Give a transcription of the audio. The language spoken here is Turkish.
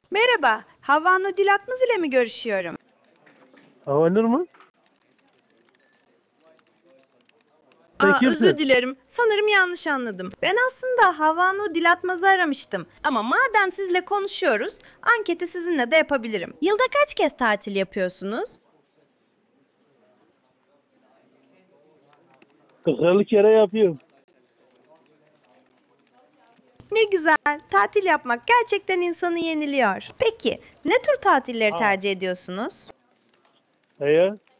Merhaba, Havva Nur Dilatmaz ile mi görüşüyorum? Havanur mu? Sen Özür kimsin? dilerim. Sanırım yanlış anladım. Ben aslında Havva Nur Dilatmaz'ı aramıştım. Ama madem sizle konuşuyoruz, anketi sizinle de yapabilirim. Yılda kaç kez tatil yapıyorsunuz? 40-50 kere yapıyorum. Ne güzel. Tatil yapmak gerçekten insanı yeniliyor. Peki, ne tür tatilleri Ha. tercih ediyorsunuz? Ya.